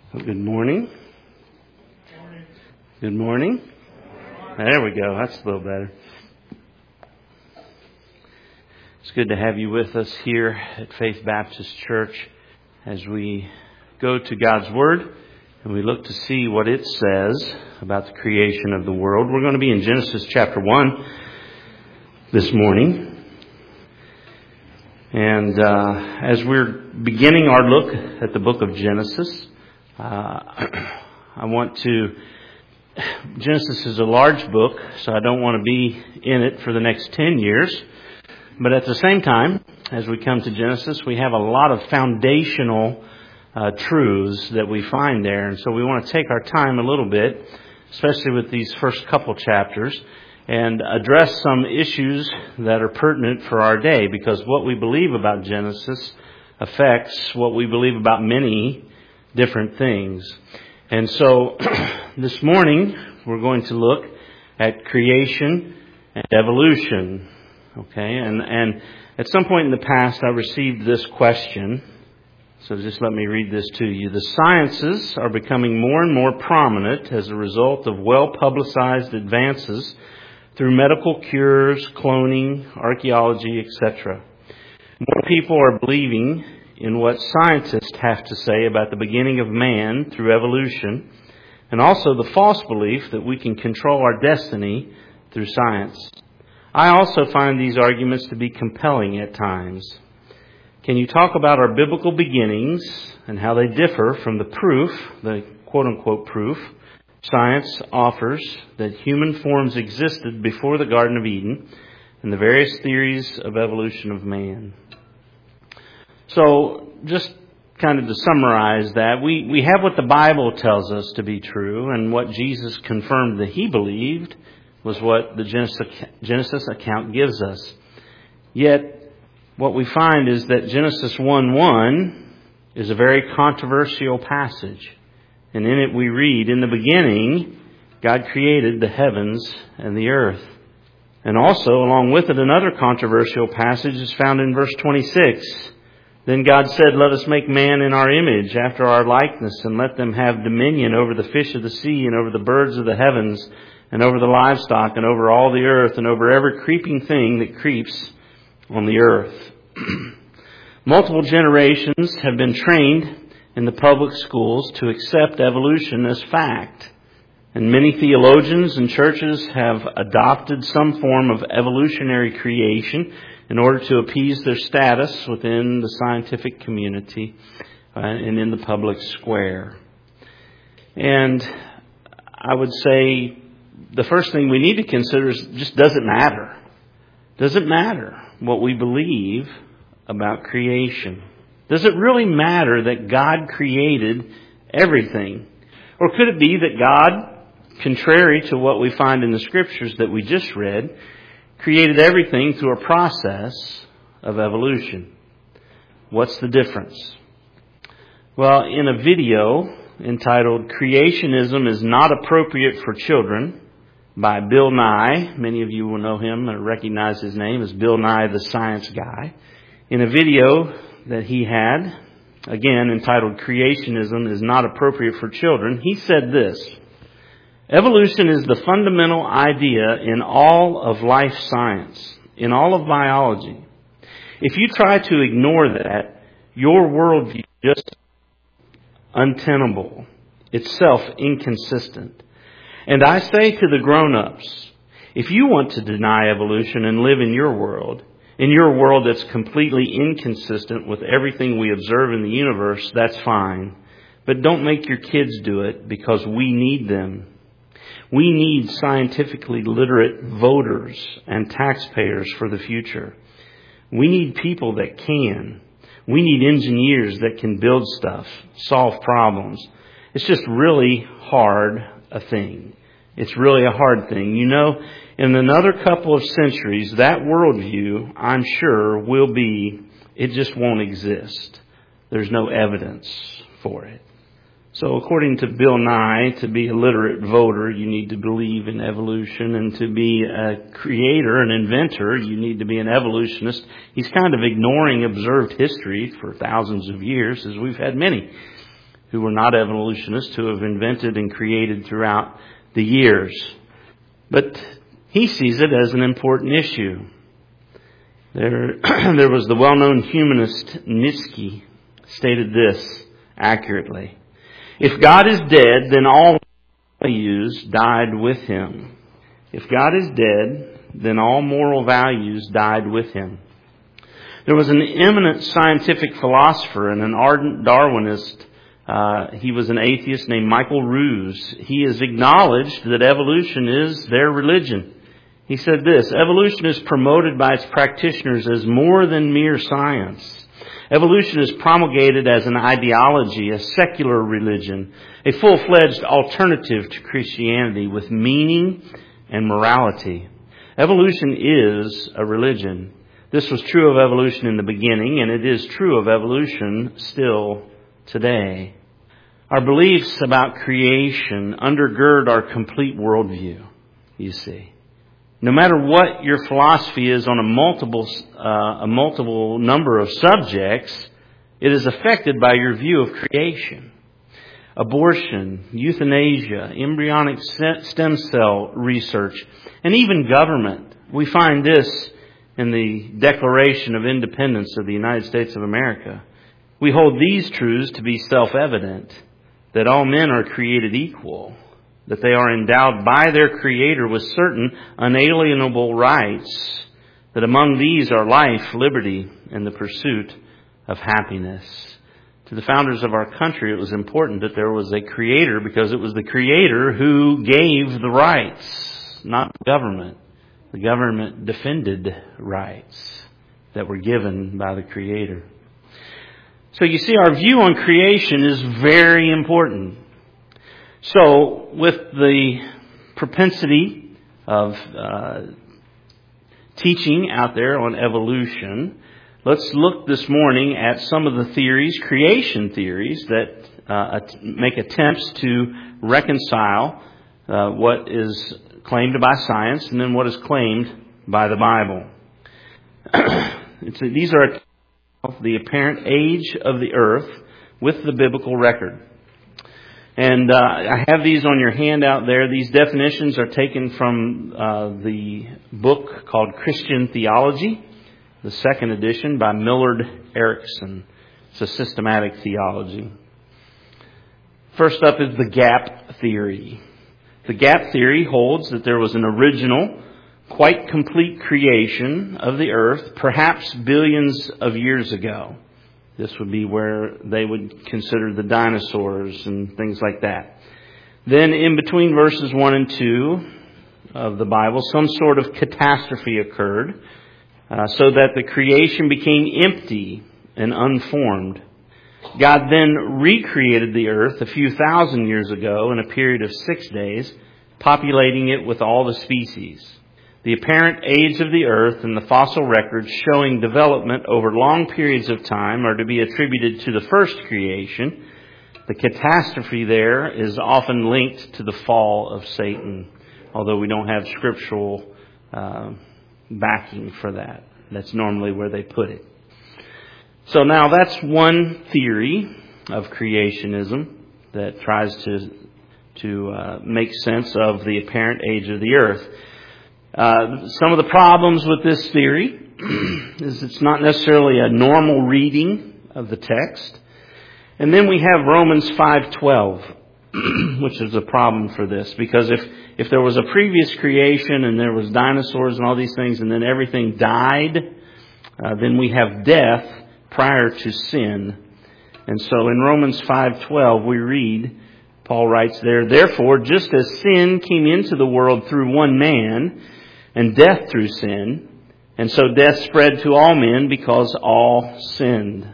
Well, good morning. Good morning. There we go. That's a little better. It's good to have you with us here at Faith Baptist Church as we go to God's Word and we look to see what it says about the creation of the world. We're going to be in Genesis chapter 1 this morning. And as we're beginning our look at the book of Genesis, Genesis is a large book, so I don't want to be in it for the next 10 years. But at the same time, as we come to Genesis, we have a lot of foundational truths that we find there. And so we want to take our time a little bit, especially with these first couple chapters, and address some issues that are pertinent for our day, because what we believe about Genesis affects what we believe about many different things. And so this morning we're going to look at creation and evolution. Okay, and at some point in the past I received this question. So just let me read this to you. The sciences are becoming more and more prominent as a result of well-publicized advances through medical cures, cloning, archaeology, etc. More people are believing in what scientists have to say about the beginning of man through evolution, and also the false belief that we can control our destiny through science. I also find these arguments to be compelling at times. Can you talk about our biblical beginnings and how they differ from the proof, the quote-unquote proof, science offers that human forms existed before the Garden of Eden and the various theories of evolution of man? So, just kind of to summarize that, we have what the Bible tells us to be true, and what Jesus confirmed that He believed was what the Genesis account gives us. Yet, what we find is that Genesis 1:1 is a very controversial passage. And in it we read, "In the beginning, God created the heavens and the earth." And also, along with it, another controversial passage is found in verse 26. "Then God said, let us make man in our image, after our likeness, and let them have dominion over the fish of the sea, and over the birds of the heavens, and over the livestock, and over all the earth, and over every creeping thing that creeps on the earth." Multiple generations have been trained in the public schools to accept evolution as fact. And many theologians and churches have adopted some form of evolutionary creation in order to appease their status within the scientific community and in the public square. And I would say the first thing we need to consider is just, does it matter? Does it matter what we believe about creation? Does it really matter that God created everything? Or could it be that God, contrary to what we find in the scriptures that we just read, created everything through a process of evolution? What's the difference? Well, in a video entitled "Creationism is Not Appropriate for Children" by Bill Nye, many of you will know him or recognize his name as Bill Nye the Science Guy. In a video that he had, again entitled "Creationism is Not Appropriate for Children," he said this: "Evolution is the fundamental idea in all of life science, in all of biology. If you try to ignore that, your worldview is just untenable, itself inconsistent. And I say to the grown-ups, if you want to deny evolution and live in your world that's completely inconsistent with everything we observe in the universe, that's fine. But don't make your kids do it, because we need them. We need scientifically literate voters and taxpayers for the future. We need people that can. We need engineers that can build stuff, solve problems. It's just really hard a thing. It's really a hard thing. You know, in another couple of centuries, that worldview, I'm sure, it just won't exist. There's no evidence for it." So according to Bill Nye, to be a literate voter, you need to believe in evolution. And to be a creator, an inventor, you need to be an evolutionist. He's kind of ignoring observed history for thousands of years, as we've had many who were not evolutionists who have invented and created throughout the years. But he sees it as an important issue. There was the well-known humanist Nietzsche stated this accurately. If God is dead, then all values died with him. If God is dead, then all moral values died with him. There was an eminent scientific philosopher and an ardent Darwinist. He was an atheist named Michael Ruse. He has acknowledged that evolution is their religion. He said this: evolution is promoted by its practitioners as more than mere science. Evolution is promulgated as an ideology, a secular religion, a full-fledged alternative to Christianity with meaning and morality. Evolution is a religion. This was true of evolution in the beginning, and it is true of evolution still today. Our beliefs about creation undergird our complete worldview, you see. No matter what your philosophy is on a multiple number of subjects, it is affected by your view of creation. Abortion, euthanasia, embryonic stem cell research, and even government. We find this in the Declaration of Independence of the United States of America. We hold these truths to be self-evident, that all men are created equal, that they are endowed by their Creator with certain unalienable rights, that among these are life, liberty, and the pursuit of happiness. To the founders of our country, it was important that there was a Creator because it was the Creator who gave the rights, not the government. The government defended rights that were given by the Creator. So you see, our view on creation is very important. So, with the propensity of teaching out there on evolution, let's look this morning at some of the theories, creation theories, that make attempts to reconcile what is claimed by science and then what is claimed by the Bible. These are the apparent age of the earth with the biblical record. And I have these on your handout there. These definitions are taken from the book called Christian Theology, the second edition by Millard Erickson. It's a systematic theology. First up is the gap theory. The gap theory holds that there was an original, quite complete creation of the earth, perhaps billions of years ago. This would be where they would consider the dinosaurs and things like that. Then in between verses 1 and 2 of the Bible, some sort of catastrophe occurred so that the creation became empty and unformed. God then recreated the earth a few thousand years ago in a period of 6 days, populating it with all the species. The apparent age of the earth and the fossil records showing development over long periods of time are to be attributed to the first creation. The catastrophe there is often linked to the fall of Satan, although we don't have scriptural backing for that. That's normally where they put it. So now that's one theory of creationism that tries to make sense of the apparent age of the earth. Some of the problems with this theory is it's not necessarily a normal reading of the text. And then we have Romans 5:12, which is a problem for this. Because if there was a previous creation and there was dinosaurs and all these things and then everything died, then we have death prior to sin. And so in Romans 5:12 we read, Paul writes there, "Therefore, just as sin came into the world through one man, and death through sin, and so death spread to all men because all sinned."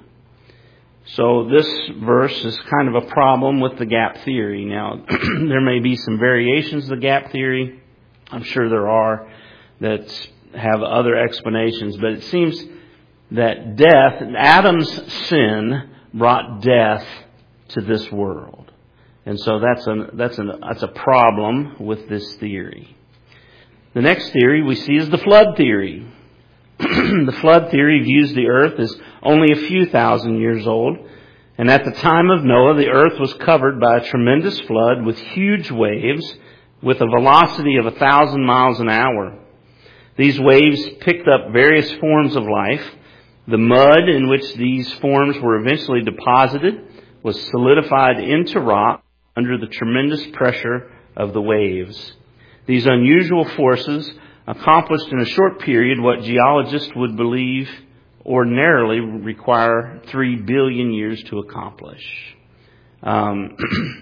So this verse is kind of a problem with the gap theory. Now, there may be some variations of the gap theory. I'm sure there are that have other explanations, but it seems that Adam's sin brought death to this world. And so that's a problem with this theory. The next theory we see is the flood theory. The flood theory views the earth as only a few thousand years old, And at the time of Noah, the earth was covered by a tremendous flood with huge waves with a velocity of 1,000 miles an hour. These waves picked up various forms of life. The mud in which these forms were eventually deposited was solidified into rock under the tremendous pressure of the waves. These unusual forces accomplished in a short period what geologists would believe ordinarily require 3 billion years to accomplish. And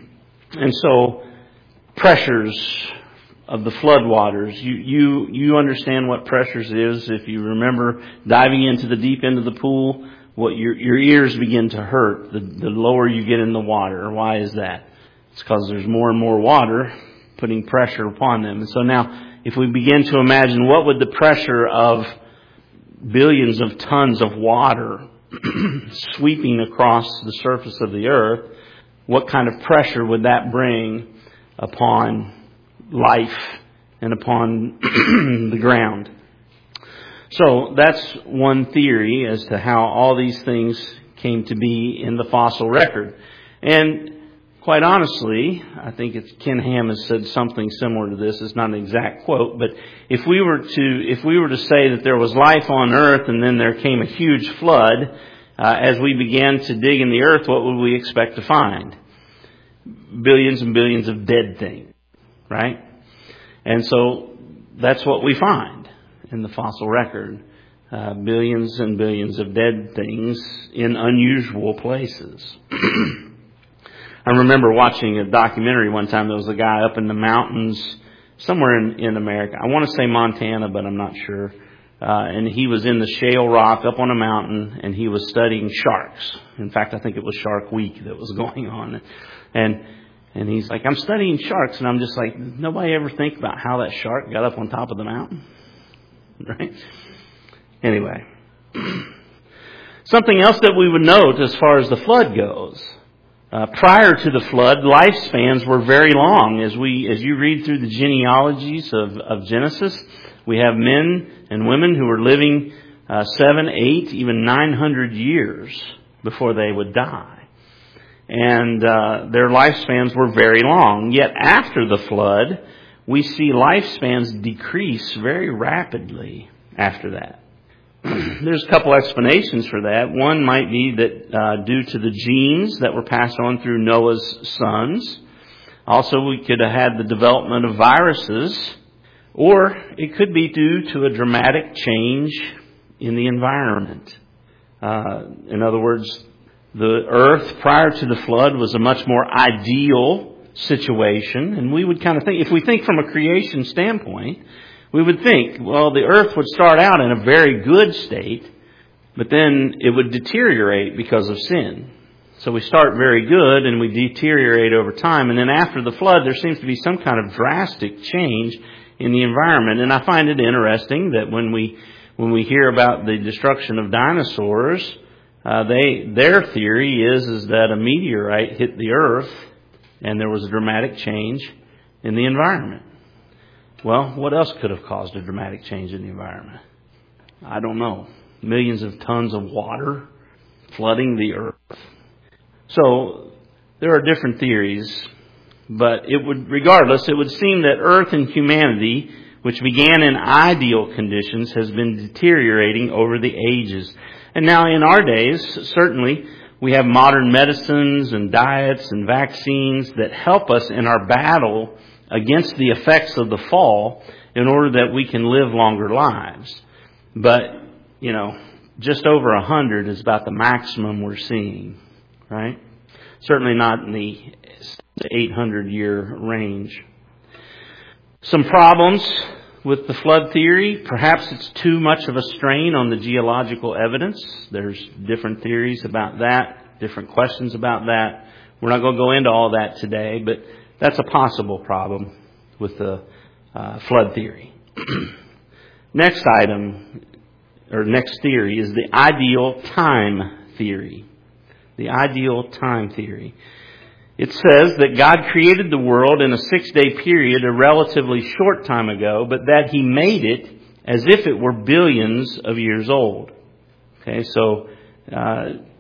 so, pressures of the floodwaters. You understand what pressures is. If you remember diving into the deep end of the pool, what your ears begin to hurt the lower you get in the water. Why is that? It's because there's more and more water putting pressure upon them. And so now, if we begin to imagine what would the pressure of billions of tons of water sweeping across the surface of the earth, what kind of pressure would that bring upon life and upon the ground? So that's one theory as to how all these things came to be in the fossil record. And quite honestly, I think Ken Ham has said something similar to this. It's not an exact quote, but if we were to say that there was life on earth and then there came a huge flood, as we began to dig in the earth, what would we expect to find? Billions and billions of dead things, right? And so that's what we find in the fossil record. Billions and billions of dead things in unusual places. I remember watching a documentary one time. There was a guy up in the mountains somewhere in America. I want to say Montana, but I'm not sure. And he was in the shale rock up on a mountain, and he was studying sharks. In fact, I think it was Shark Week that was going on. And he's like, I'm studying sharks. And I'm just like, nobody ever think about how that shark got up on top of the mountain? Right? Anyway. Something else that we would note as far as the flood goes. Prior to the flood, lifespans were very long. As you read through the genealogies of Genesis, we have men and women who were living 7, 8, even 900 years before they would die. And their lifespans were very long. Yet after the flood, we see lifespans decrease very rapidly after that. There's a couple explanations for that. One might be that due to the genes that were passed on through Noah's sons. Also, we could have had the development of viruses, or it could be due to a dramatic change in the environment. In other words, the earth prior to the flood was a much more ideal situation, and we would kind of think, if we think from a creation standpoint, we would think, well, the earth would start out in a very good state, but then it would deteriorate because of sin. So we start very good and we deteriorate over time. And then after the flood, there seems to be some kind of drastic change in the environment. And I find it interesting that when we hear about the destruction of dinosaurs, their theory is that a meteorite hit the earth and there was a dramatic change in the environment. Well, what else could have caused a dramatic change in the environment? I don't know. Millions of tons of water flooding the earth. So there are different theories, but it would seem that earth and humanity, which began in ideal conditions, has been deteriorating over the ages. And now in our days, certainly, we have modern medicines and diets and vaccines that help us in our battle against the effects of the fall in order that we can live longer lives. But, just over 100 is about the maximum we're seeing, right? Certainly not in the 800-year range. Some problems with the flood theory. Perhaps it's too much of a strain on the geological evidence. There's different theories about that, different questions about that. We're not going to go into all that today, but that's a possible problem with the flood theory. Next theory is the ideal time theory. The ideal time theory. It says that God created the world in a 6-day period, a relatively short time ago, but that He made it as if it were billions of years old. Okay, so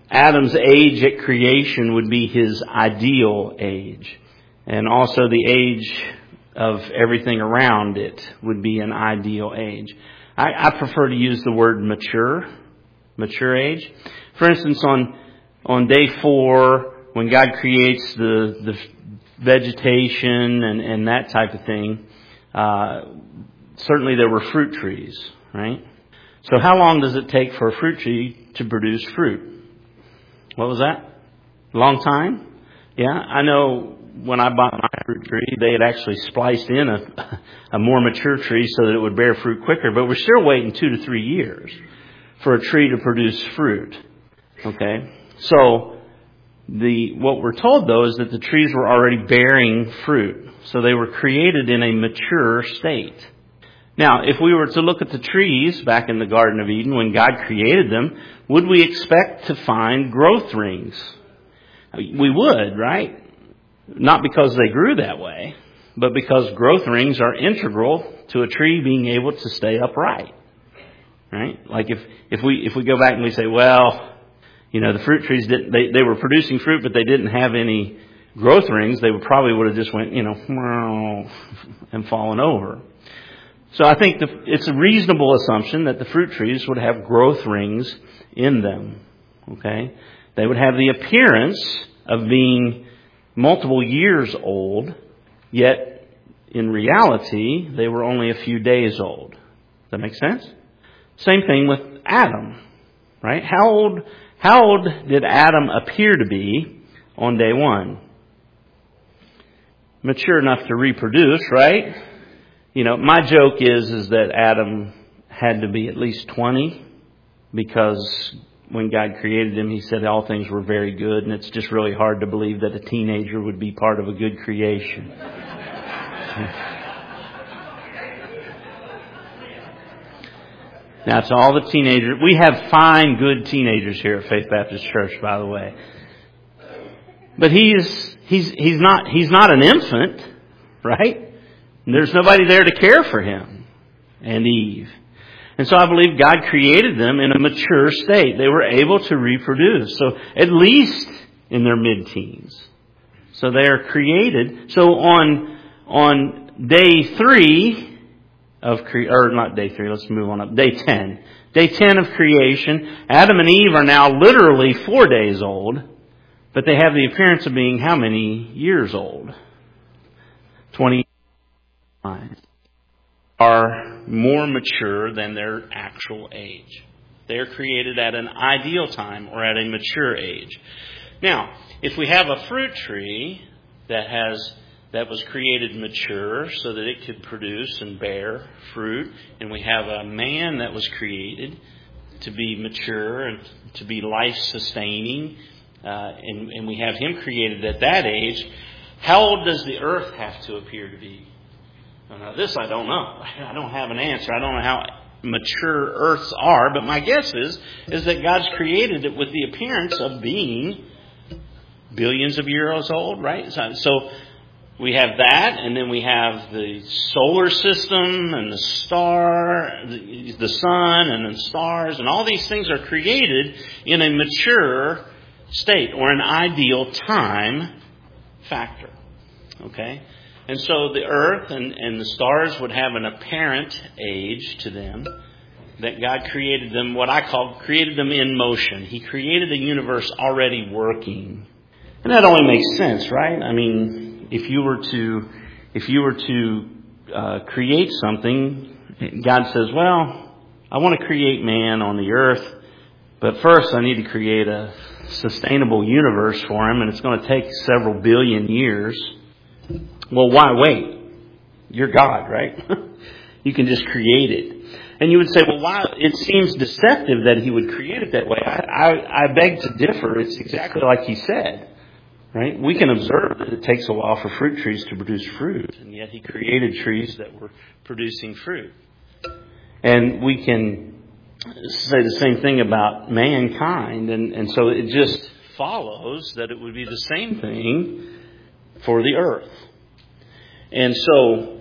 Adam's age at creation would be his ideal age. And also the age of everything around it would be an ideal age. I prefer to use the word mature age. For instance, on day 4, when God creates the vegetation and that type of thing, certainly there were fruit trees, right? So how long does it take for a fruit tree to produce fruit? What was that? A long time? Yeah, I know when I bought my fruit tree, they had actually spliced in a more mature tree so that it would bear fruit quicker. But we're still waiting 2 to 3 years for a tree to produce fruit. Okay? So what we're told, though, is that the trees were already bearing fruit. So they were created in a mature state. Now, if we were to look at the trees back in the Garden of Eden when God created them, would we expect to find growth rings? We would, right? Not because they grew that way, but because growth rings are integral to a tree being able to stay upright. Right? Like if we go back and we say, well, the fruit trees they were producing fruit, but they didn't have any growth rings, they would have just went, and fallen over. So I think it's a reasonable assumption that the fruit trees would have growth rings in them. Okay? They would have the appearance of being multiple years old, yet in reality, they were only a few days old. Does that make sense? Same thing with Adam, right? How old did Adam appear to be on day 1? Mature enough to reproduce, right? My joke is that Adam had to be at least 20 because when God created him, He said all things were very good, and it's just really hard to believe that a teenager would be part of a good creation. Now, to all the teenagers, we have fine, good teenagers here at Faith Baptist Church, by the way. But he's not an infant, right? There's nobody there to care for him and Eve. And so I believe God created them in a mature state. They were able to reproduce. So at least in their mid-teens. So they are created. So on day 3 not day 3, let's move on up. Day 10. Day 10 of creation, Adam and Eve are now literally 4 days old, but they have the appearance of being how many years old? 20 are more mature than their actual age. They are created at an ideal time or at a mature age. Now, if we have a fruit tree that was created mature so that it could produce and bear fruit, and we have a man that was created to be mature and to be life-sustaining, and we have him created at that age, how old does the earth have to appear to be? Now, this I don't know. I don't have an answer. I don't know how mature earths are, but my guess is that God's created it with the appearance of being billions of years old, right? So we have that, and then we have the solar system and the sun and the stars, and all these things are created in a mature state or an ideal time factor. Okay? And so the earth and the stars would have an apparent age to them, that God created them, created them in motion. He created a universe already working. And that only makes sense, right? I mean, if you were to create something, God says, well, I want to create man on the earth, but first I need to create a sustainable universe for him, and it's going to take several billion years. Well, why wait? You're God, right? You can just create it. And you would say, well, why? It seems deceptive that He would create it that way. I beg to differ. It's exactly like He said, right? We can observe that it takes a while for fruit trees to produce fruit, and yet He created trees that were producing fruit. And we can say the same thing about mankind, and so it just follows that it would be the same thing for the earth. And so,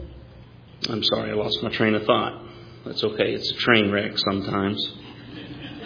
I'm sorry, I lost my train of thought. That's okay. It's a train wreck sometimes.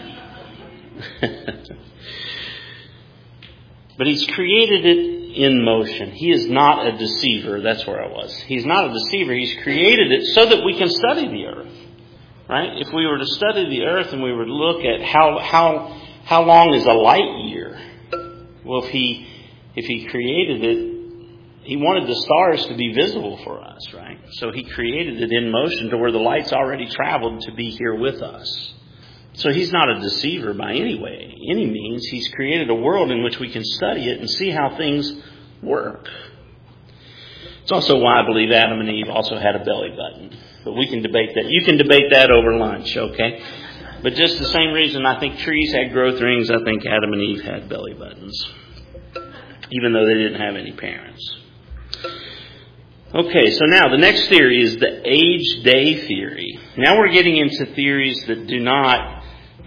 But He's created it in motion. He is not a deceiver. That's where I was. He's not a deceiver. He's created it so that we can study the earth. Right? If we were to study the earth and we were to look at how long is a light year? Well, if He created it, He wanted the stars to be visible for us, right? So He created it in motion to where the light's already traveled to be here with us. So He's not a deceiver by any means. He's created a world in which we can study it and see how things work. It's also why I believe Adam and Eve also had a belly button. But we can debate that. You can debate that over lunch, okay? But just the same reason I think trees had growth rings, I think Adam and Eve had belly buttons. Even though they didn't have any parents. Okay, so now the next theory is the age-day theory. Now we're getting into theories that do not...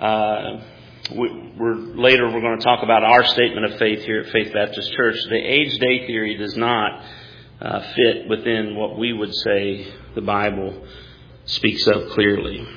Later we're going to talk about our statement of faith here at Faith Baptist Church. The age-day theory does not fit within what we would say the Bible speaks of clearly.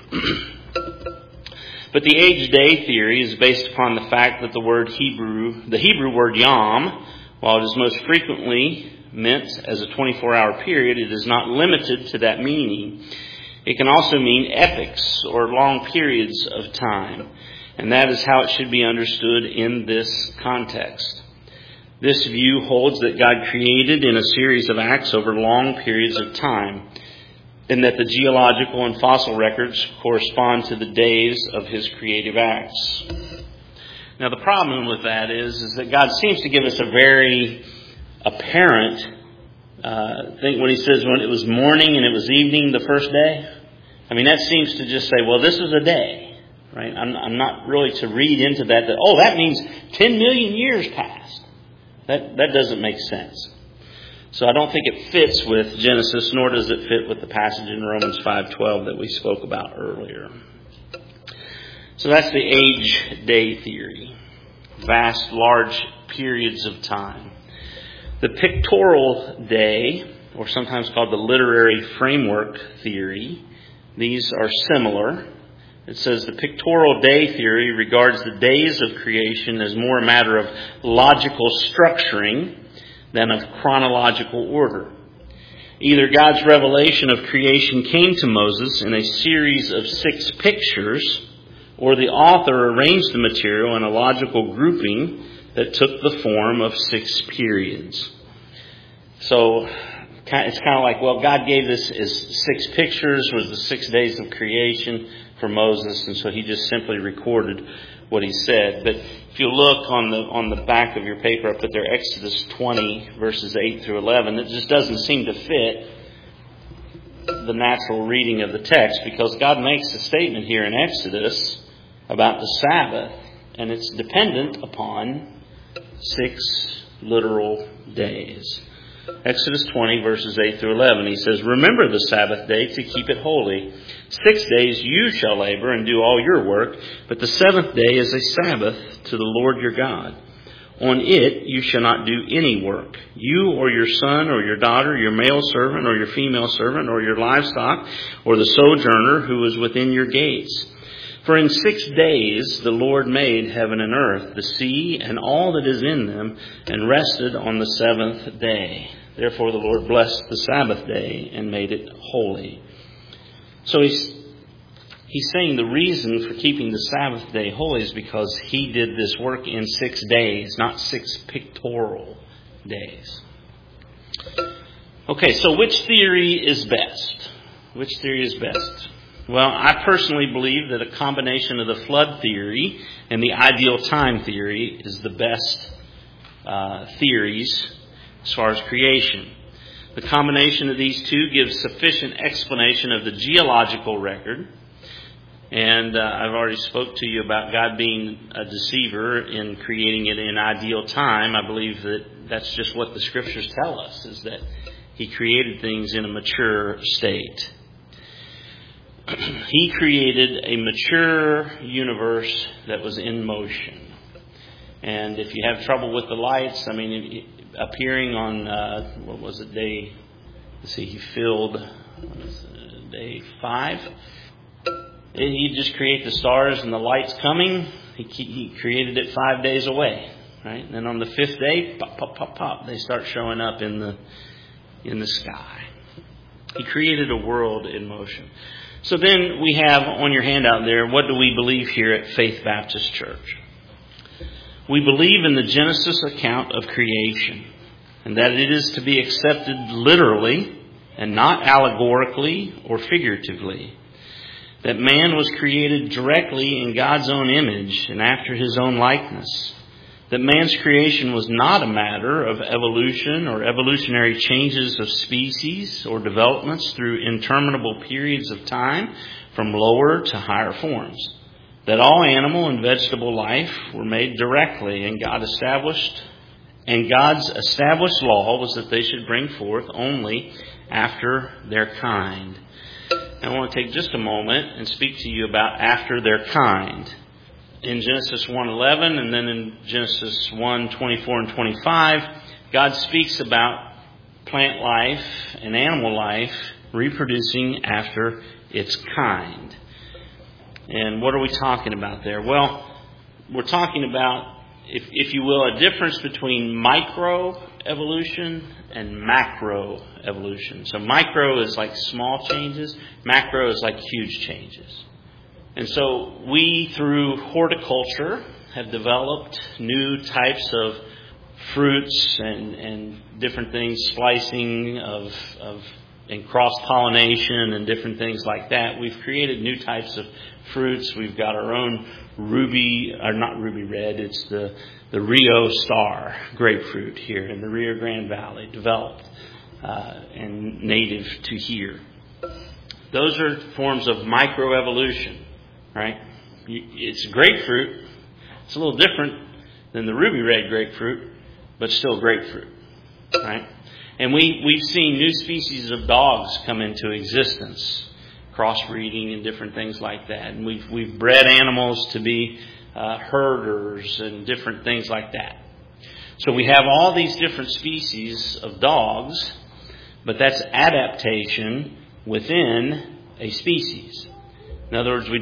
But the age-day theory is based upon the fact that the Hebrew word yom, while it is most frequently meant as a 24-hour period, it is not limited to that meaning. It can also mean epochs or long periods of time. And that is how it should be understood in this context. This view holds that God created in a series of acts over long periods of time, and that the geological and fossil records correspond to the days of His creative acts. Now the problem with that is that God seems to give us a very apparent thing when He says when it was morning and it was evening the first day. I mean, that seems to just say, well, this is a day, right? I'm not really to read into that, that means 10 million years passed. That doesn't make sense. So I don't think it fits with Genesis, nor does it fit with the passage in Romans 5:12 that we spoke about earlier. So that's the age-day theory. Vast, large periods of time. The pictorial day, or sometimes called the literary framework theory, these are similar. It says the pictorial day theory regards the days of creation as more a matter of logical structuring than of chronological order. Either God's revelation of creation came to Moses in a series of 6 pictures, or the author arranged the material in a logical grouping that took the form of 6 periods. So it's kind of like, well, God gave this as 6 pictures, was the 6 days of creation for Moses, and so He just simply recorded what He said. But if you look on the back of your paper, I put there Exodus 20, verses 8 through 11. It just doesn't seem to fit the natural reading of the text, because God makes a statement here in Exodus about the Sabbath, and it's dependent upon 6 literal days. Exodus 20, verses 8 through 11, He says, "Remember the Sabbath day to keep it holy. 6 days you shall labor and do all your work, but the 7th day is a Sabbath to the Lord your God. On it you shall not do any work, you or your son or your daughter, your male servant or your female servant, or your livestock, or the sojourner who is within your gates. For in 6 days the Lord made heaven and earth, the sea, and all that is in them, and rested on the 7th day. Therefore the Lord blessed the Sabbath day and made it holy." So he's saying the reason for keeping the Sabbath day holy is because He did this work in 6 days, not 6 pictorial days. Okay, so which theory is best? Which theory is best? Well, I personally believe that a combination of the flood theory and the ideal time theory is the best theories as far as creation. The combination of these two gives sufficient explanation of the geological record. And I've already spoke to you about God being a deceiver in creating it in ideal time. I believe that that's just what the Scriptures tell us, is that He created things in a mature state. He created a mature universe that was in motion. And if you have trouble with the lights, appearing on, he filled day 5. He'd just create the stars and the lights coming, He created it 5 days away, right? And then on the 5th day, pop, pop, pop, pop, they start showing up in the sky. He created a world in motion. So then we have on your handout there, what do we believe here at Faith Baptist Church? We believe in the Genesis account of creation, and that it is to be accepted literally and not allegorically or figuratively. That man was created directly in God's own image and after His own likeness. That man's creation was not a matter of evolution or evolutionary changes of species or developments through interminable periods of time from lower to higher forms. That all animal and vegetable life were made directly, and God's established law was that they should bring forth only after their kind. I want to take just a moment and speak to you about after their kind. In Genesis 1:11 and then in Genesis 1:24 and 25, God speaks about plant life and animal life reproducing after its kind. And what are we talking about there? Well, we're talking about, if you will, a difference between microevolution and macroevolution. So micro is like small changes, macro is like huge changes. And so we, through horticulture, have developed new types of fruits and different things, splicing and cross-pollination and different things like that. We've created new types of fruits. We've got our own not ruby red, it's the Rio Star grapefruit here in the Rio Grande Valley, developed and native to here. Those are forms of microevolution, right? It's grapefruit. It's a little different than the ruby red grapefruit, but still grapefruit, right? And we've seen new species of dogs come into existence, crossbreeding and different things like that. And we've bred animals to be herders and different things like that. So we have all these different species of dogs, but that's adaptation within a species. In other words, we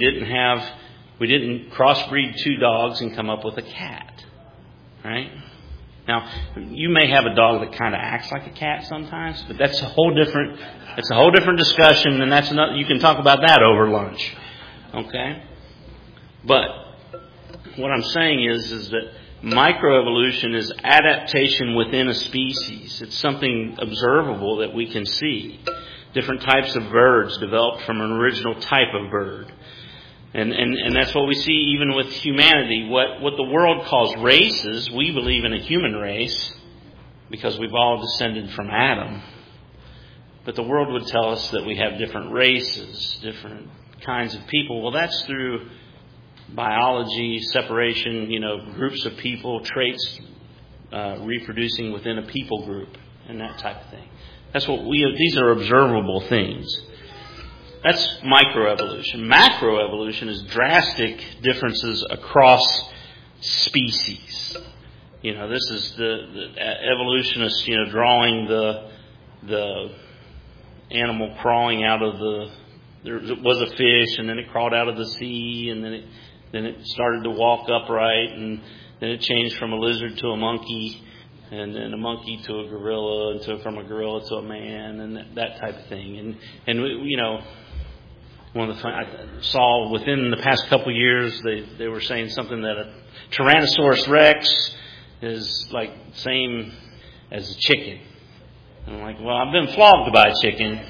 didn't crossbreed two dogs and come up with a cat, right? Now, you may have a dog that kind of acts like a cat sometimes, but that's a whole different discussion, and you can talk about that over lunch. Okay? But what I'm saying is that microevolution is adaptation within a species. It's something observable that we can see. Different types of birds developed from an original type of bird. And that's what we see even with humanity. What the world calls races, we believe in a human race because we've all descended from Adam. But the world would tell us that we have different races, different kinds of people. Well, that's through biology, separation, groups of people, traits reproducing within a people group and that type of thing. These are observable things. That's microevolution. Macroevolution is drastic differences across species. This is the evolutionists, drawing the animal crawling out of there was a fish, and then it crawled out of the sea, and then it started to walk upright, and then it changed from a lizard to a monkey, and then a monkey to a gorilla, and from a gorilla to a man, and that type of thing. And one of the I saw within the past couple of years, they were saying something that a Tyrannosaurus Rex is like same as a chicken. And I'm like, well, I've been flogged by a chicken.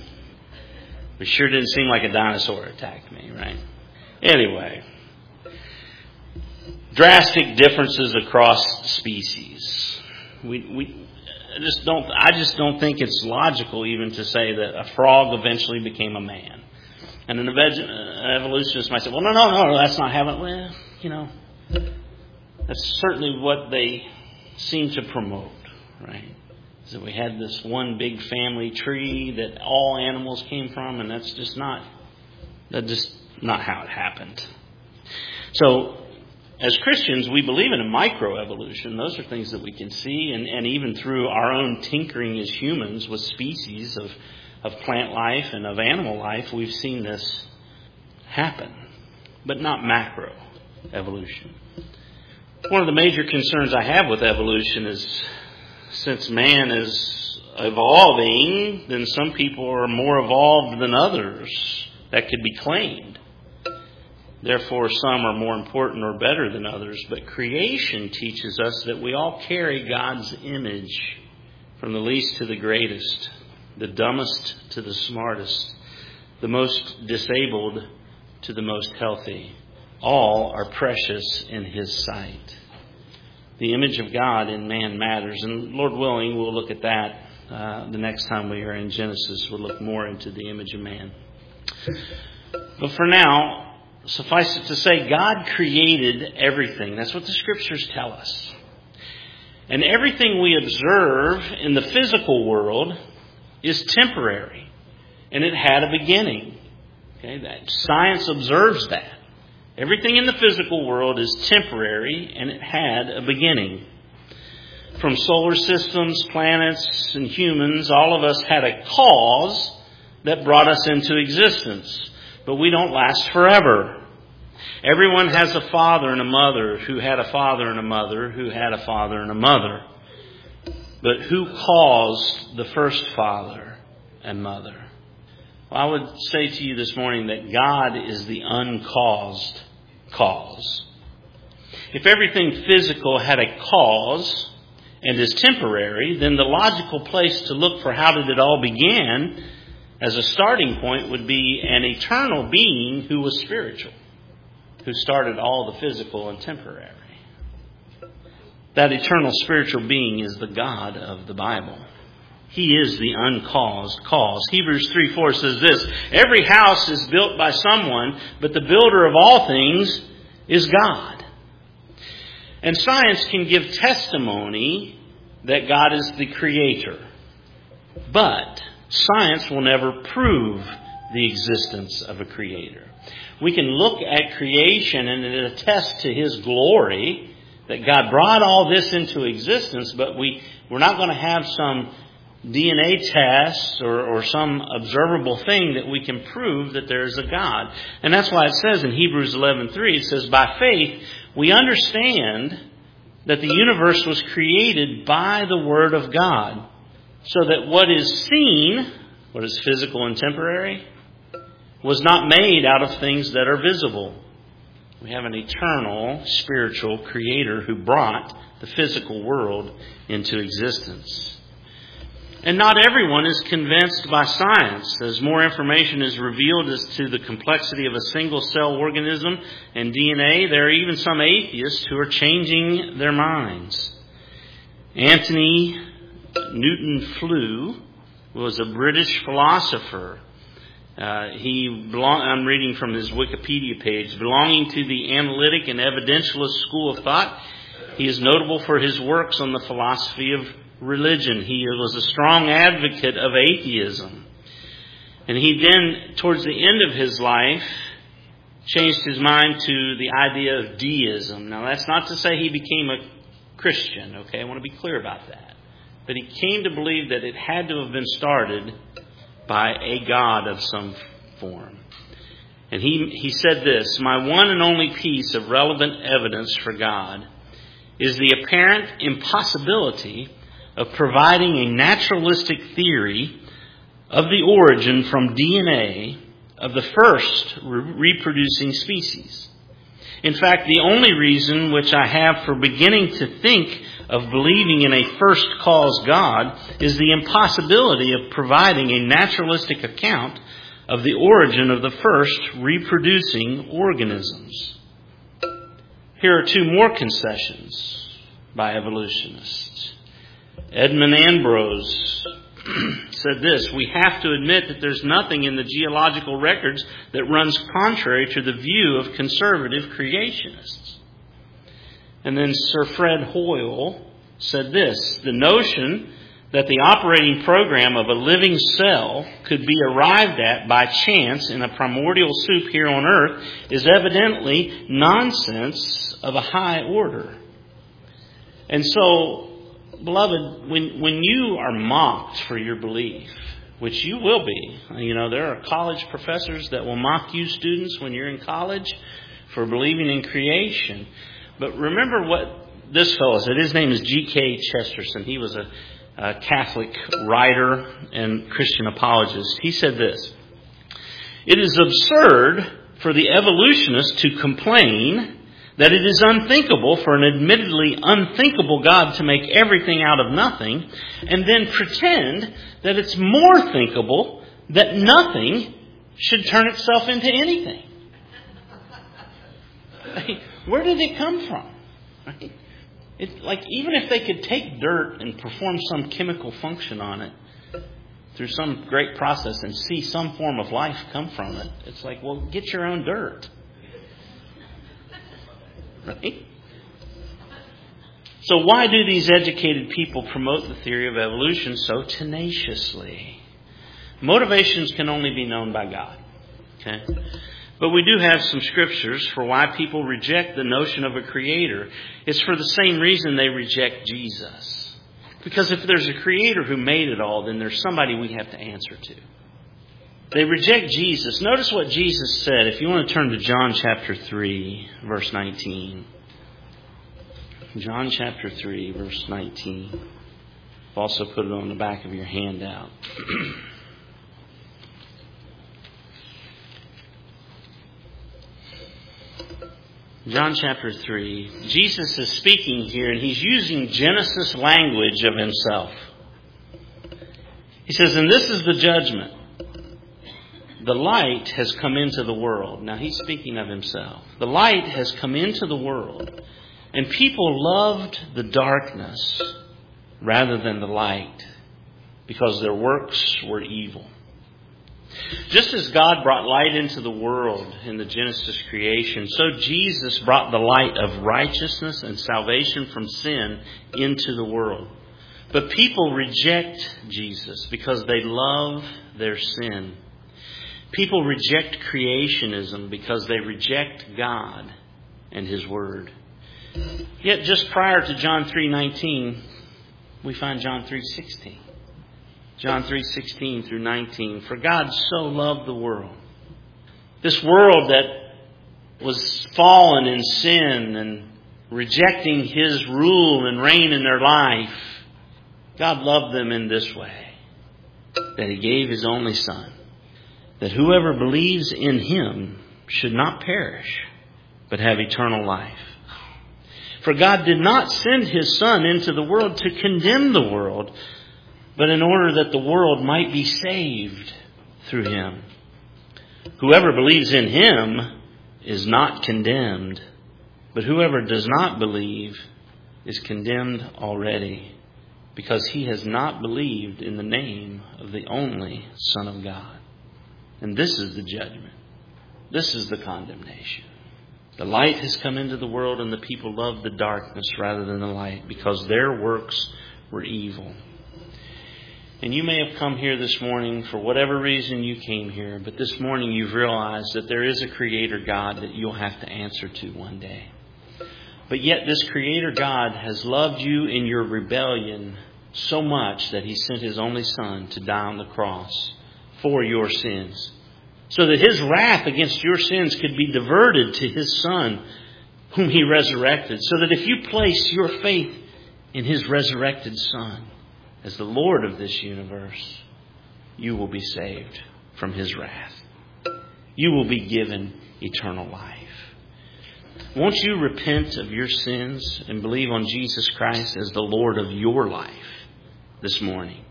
It sure didn't seem like a dinosaur attacked me, right? Anyway, drastic differences across species. I just don't think it's logical even to say that a frog eventually became a man. And an evolutionist might say, well, no, that's not how it went. That's certainly what they seem to promote, right? So we had this one big family tree that all animals came from, and that's just not how it happened. So, as Christians, we believe in a microevolution. Those are things that we can see, and even through our own tinkering as humans with species of plant life and of animal life, we've seen this happen, but not macro. evolution. One of the major concerns I have with evolution is, since man is evolving, then some people are more evolved than others. That could be claimed. Therefore, some are more important or better than others. But creation teaches us that we all carry God's image, from the least to the greatest, the dumbest to the smartest, the most disabled to the most healthy. All are precious in His sight. The image of God in man matters. And Lord willing, we'll look at that the next time we are in Genesis. We'll look more into the image of man. But for now, suffice it to say, God created everything. That's what the Scriptures tell us. And everything we observe in the physical world is temporary. And it had a beginning. Okay, that science observes that. Everything in the physical world is temporary, and it had a beginning. From solar systems, planets, and humans, all of us had a cause that brought us into existence. But we don't last forever. Everyone has a father and a mother who had a father and a mother who had a father and a mother. But who caused the first father and mother? Well, I would say to you this morning that God is the uncaused cause. If everything physical had a cause and is temporary, then the logical place to look for how did it all begin as a starting point would be an eternal being who was spiritual, who started all the physical and temporary. That eternal spiritual being is the God of the Bible. He is the uncaused cause. Hebrews 3:4 says this: every house is built by someone, but the builder of all things is God. And science can give testimony that God is the creator. But science will never prove the existence of a creator. We can look at creation and it attests to His glory, that God brought all this into existence, but we're not going to have some DNA tests or some observable thing that we can prove that there is a God. And that's why it says in Hebrews 11:3, it says, by faith we understand that the universe was created by the Word of God, so that what is seen, what is physical and temporary, was not made out of things that are visible. We have an eternal, spiritual Creator who brought the physical world into existence. And not everyone is convinced by science. As more information is revealed as to the complexity of a single-cell organism and DNA, there are even some atheists who are changing their minds. Anthony Newton Flew was a British philosopher. I'm reading from his Wikipedia page. Belonging to the analytic and evidentialist school of thought, he is notable for his works on the philosophy of religion. He was a strong advocate of atheism. And he then, towards the end of his life, changed his mind to the idea of deism. Now, that's not to say he became a Christian, okay? I want to be clear about that. But he came to believe that it had to have been started by a God of some form. And he said this: my one and only piece of relevant evidence for God is the apparent impossibility of providing a naturalistic theory of the origin from DNA of the first reproducing species. In fact, the only reason which I have for beginning to think of believing in a first cause God is the impossibility of providing a naturalistic account of the origin of the first reproducing organisms. Here are two more concessions by evolutionists. Edmund Ambrose said this: we have to admit that there's nothing in the geological records that runs contrary to the view of conservative creationists. And then Sir Fred Hoyle said this: the notion that the operating program of a living cell could be arrived at by chance in a primordial soup here on earth is evidently nonsense of a high order. And so, beloved, when you are mocked for your belief, which you will be, there are college professors that will mock you students when you're in college for believing in creation. But remember what this fellow said. His name is G.K. Chesterton. He was a Catholic writer and Christian apologist. He said this: "It is absurd for the evolutionists to complain that it is unthinkable for an admittedly unthinkable God to make everything out of nothing, and then pretend that it's more thinkable that nothing should turn itself into anything." Where did it come from? Right? It's like, even if they could take dirt and perform some chemical function on it through some great process and see some form of life come from it, it's like, well, get your own dirt. Right? So why do these educated people promote the theory of evolution so tenaciously? Motivations can only be known by God. Okay? But we do have some scriptures for why people reject the notion of a creator. It's for the same reason they reject Jesus. Because if there's a creator who made it all, then there's somebody we have to answer to. They reject Jesus. Notice what Jesus said. If you want to turn to John chapter 3, verse 19. John chapter 3, verse 19. I've also put it on the back of your handout. John chapter 3. Jesus is speaking here, and he's using Genesis language of himself. He says, "And this is the judgment. The light has come into the world." Now he's speaking of himself. "The light has come into the world, and people loved the darkness rather than the light, because their works were evil." Just as God brought light into the world in the Genesis creation, so Jesus brought the light of righteousness and salvation from sin into the world. But people reject Jesus because they love their sin. People reject creationism because they reject God and His Word. Yet just prior to John 3:19, we find John 3:16. John 3:16 through 19. "For God so loved the world." This world that was fallen in sin and rejecting His rule and reign in their life. God loved them in this way, that He gave His only Son, that whoever believes in Him should not perish, but have eternal life. For God did not send His Son into the world to condemn the world, but in order that the world might be saved through Him. Whoever believes in Him is not condemned, but whoever does not believe is condemned already, because he has not believed in the name of the only Son of God. And this is the judgment. This is the condemnation. The light has come into the world, and the people loved the darkness rather than the light, because their works were evil. And you may have come here this morning for whatever reason you came here, but this morning you've realized that there is a Creator God that you'll have to answer to one day. But yet this Creator God has loved you in your rebellion so much that He sent His only Son to die on the cross for your sins, so that His wrath against your sins could be diverted to His Son, whom He resurrected, so that if you place your faith in His resurrected Son as the Lord of this universe, you will be saved from His wrath. You will be given eternal life. Won't you repent of your sins and believe on Jesus Christ as the Lord of your life this morning?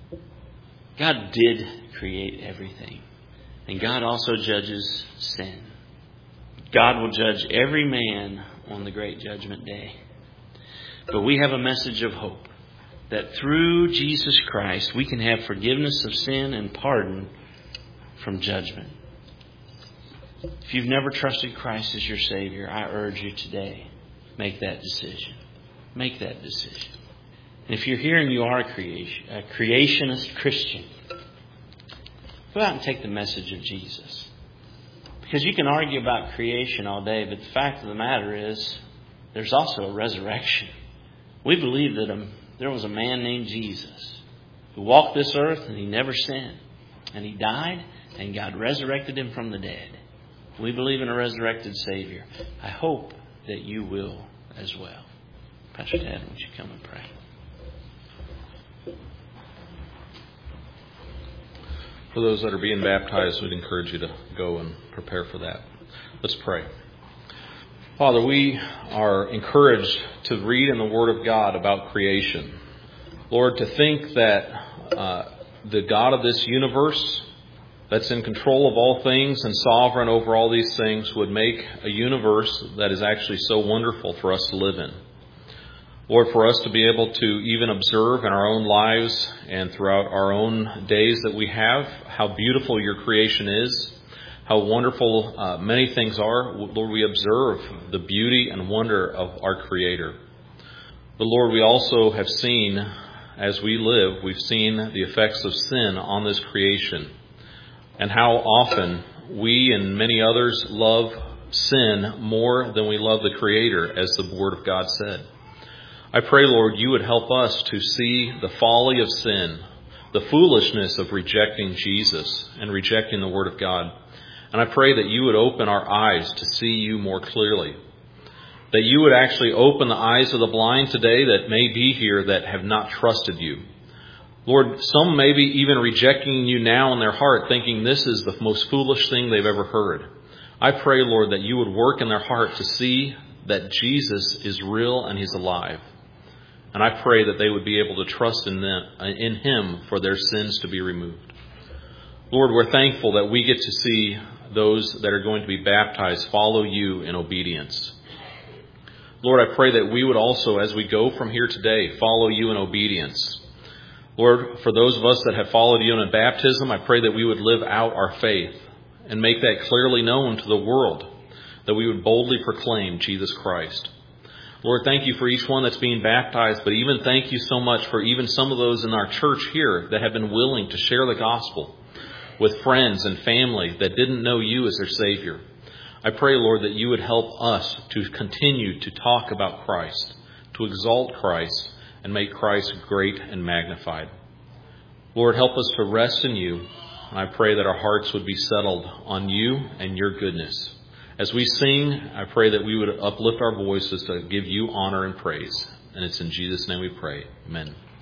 God did create everything, and God also judges sin. God will judge every man on the great judgment day. But we have a message of hope, that through Jesus Christ we can have forgiveness of sin and pardon from judgment. If you've never trusted Christ as your Savior, I urge you today, make that decision. Make that decision. And if you're here and you are a creationist Christian, go out and take the message of Jesus. Because you can argue about creation all day, but the fact of the matter is, there's also a resurrection. We believe that there was a man named Jesus who walked this earth and He never sinned. And He died, and God resurrected Him from the dead. We believe in a resurrected Savior. I hope that you will as well. Pastor Ted, would you come and pray? For those that are being baptized, we'd encourage you to go and prepare for that. Let's pray. Father, we are encouraged to read in the Word of God about creation. Lord, to think that the God of this universe that's in control of all things and sovereign over all these things would make a universe that is actually so wonderful for us to live in. Lord, for us to be able to even observe in our own lives and throughout our own days that we have how beautiful your creation is, how wonderful many things are. Lord, we observe the beauty and wonder of our Creator. But Lord, we also have seen, as we live, we've seen the effects of sin on this creation and how often we and many others love sin more than we love the Creator, as the Word of God said. I pray, Lord, you would help us to see the folly of sin, the foolishness of rejecting Jesus and rejecting the Word of God. And I pray that you would open our eyes to see you more clearly. That you would actually open the eyes of the blind today that may be here that have not trusted you. Lord, some may be even rejecting you now in their heart, thinking this is the most foolish thing they've ever heard. I pray, Lord, that you would work in their heart to see that Jesus is real and he's alive. And I pray that they would be able to trust in him for their sins to be removed. Lord, we're thankful that we get to see those that are going to be baptized follow you in obedience. Lord, I pray that we would also, as we go from here today, follow you in obedience. Lord, for those of us that have followed you in baptism, I pray that we would live out our faith and make that clearly known to the world, that we would boldly proclaim Jesus Christ. Lord, thank you for each one that's being baptized, but even thank you so much for even some of those in our church here that have been willing to share the gospel with friends and family that didn't know you as their Savior. I pray, Lord, that you would help us to continue to talk about Christ, to exalt Christ, and make Christ great and magnified. Lord, help us to rest in you, and I pray that our hearts would be settled on you and your goodness. As we sing, I pray that we would uplift our voices to give you honor and praise. And it's in Jesus' name we pray. Amen.